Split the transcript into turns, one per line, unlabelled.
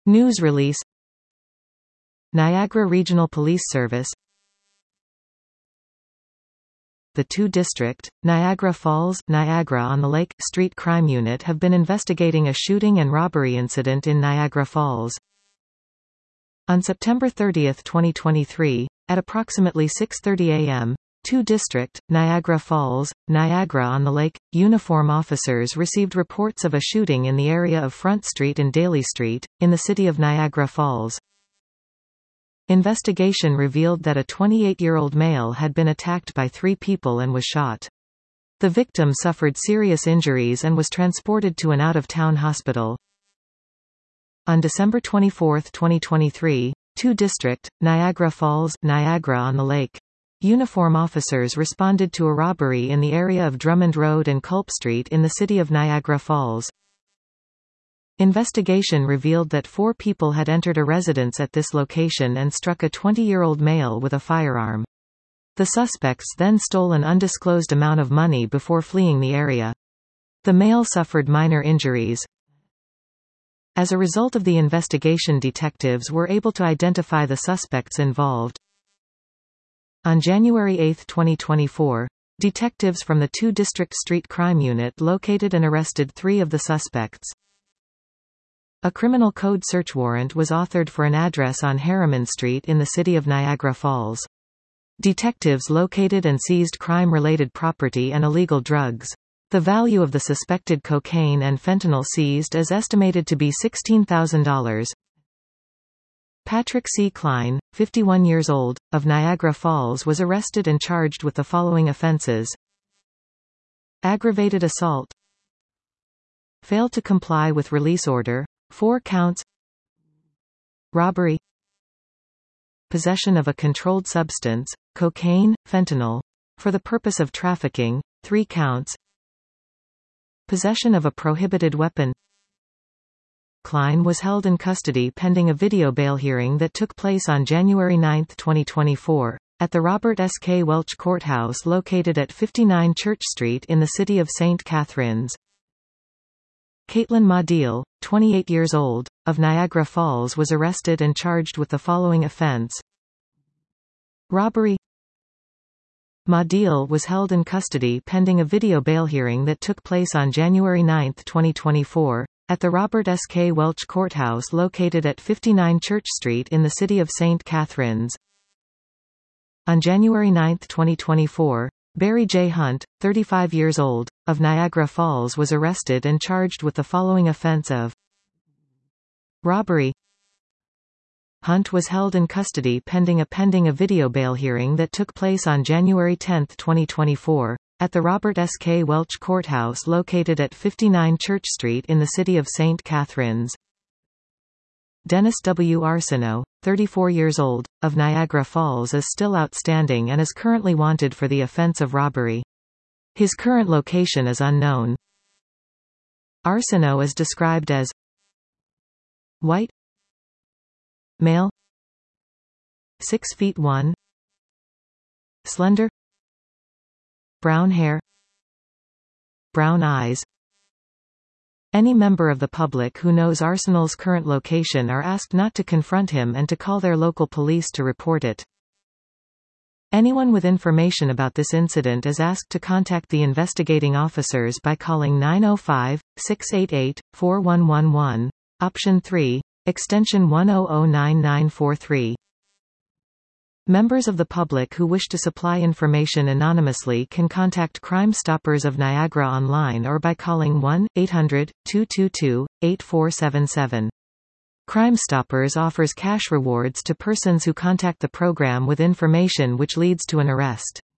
News release. Niagara Regional Police Service. The 2 District, Niagara Falls, Niagara-on-the-Lake Street Crime Unit have been investigating a shooting and robbery incident in Niagara Falls. On September 30, 2023, at approximately 6:30 a.m., 2 District, Niagara Falls, Niagara-on-the-Lake, uniform officers received reports of a shooting in the area of Front Street and Daly Street, in the city of Niagara Falls. Investigation revealed that a 28-year-old male had been attacked by 3 people and was shot. The victim suffered serious injuries and was transported to an out-of-town hospital. On December 24, 2023, 2 District, Niagara Falls, Niagara-on-the-Lake, uniform officers responded to a robbery in the area of Drummond Road and Culp Street in the city of Niagara Falls. Investigation revealed that 4 people had entered a residence at this location and struck a 20-year-old male with a firearm. The suspects then stole an undisclosed amount of money before fleeing the area. The male suffered minor injuries. As a result of the investigation, detectives were able to identify the suspects involved. On January 8, 2024, detectives from the 2 District Street Crime Unit located and arrested 3 of the suspects. A criminal code search warrant was authored for an address on Harriman Street in the city of Niagara Falls. Detectives located and seized crime-related property and illegal drugs. The value of the suspected cocaine and fentanyl seized is estimated to be $16,000. Patrick C. Klein, 51 years old, of Niagara Falls was arrested and charged with the following offenses: aggravated assault, failed to comply with release order, 4 counts, robbery, possession of a controlled substance, cocaine, fentanyl, for the purpose of trafficking, 3 counts, possession of a prohibited weapon. Klein was held in custody pending a video bail hearing that took place on January 9, 2024, at the Robert S. K. Welch Courthouse located at 59 Church Street in the city of St. Catharines. Caitlin Maudiel, 28 years old, of Niagara Falls was arrested and charged with the following offense: robbery. Maudiel was held in custody pending a video bail hearing that took place on January 9, 2024, at the Robert S. K. Welch Courthouse located at 59 Church Street in the city of St. Catharines. On January 9, 2024, Barry J. Hunt, 35 years old, of Niagara Falls was arrested and charged with the following offense of robbery. Hunt was held in custody pending a video bail hearing that took place on January 10, 2024, at the Robert S. K. Welch Courthouse located at 59 Church Street in the city of St. Catharines. Dennis W. Arsenault, 34 years old, of Niagara Falls is still outstanding and is currently wanted for the offense of robbery. His current location is unknown. Arsenault is described as white, male, 6'1", slender, brown hair, brown eyes. Any member of the public who knows Arsenault's current location are asked not to confront him and to call their local police to report it. Anyone with information about this incident is asked to contact the investigating officers by calling 905-688-4111, option 3, extension 1009943. Members of the public who wish to supply information anonymously can contact Crime Stoppers of Niagara online or by calling 1-800-222-8477. Crime Stoppers offers cash rewards to persons who contact the program with information which leads to an arrest.